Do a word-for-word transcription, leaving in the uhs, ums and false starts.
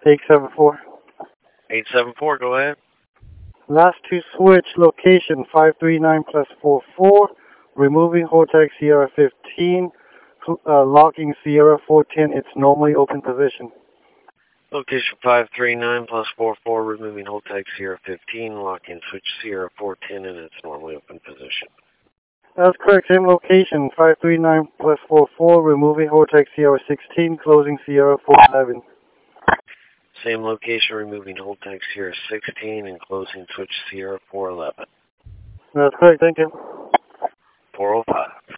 eight seven four. eight seven four, go ahead. Last two switch location five three nine plus four four, removing Hortex Sierra fifteen, uh, locking Sierra four ten its normally open position. Location five three nine plus four four, removing Holtec Sierra fifteen, locking switch Sierra four ten in its normally open position. That's correct. Same location, five three nine plus four four, removing Hortex Sierra sixteen, closing Sierra four eleven. Same location, removing Holtec Sierra sixteen and closing switch Sierra four eleven. That's correct. Thank you. four oh five.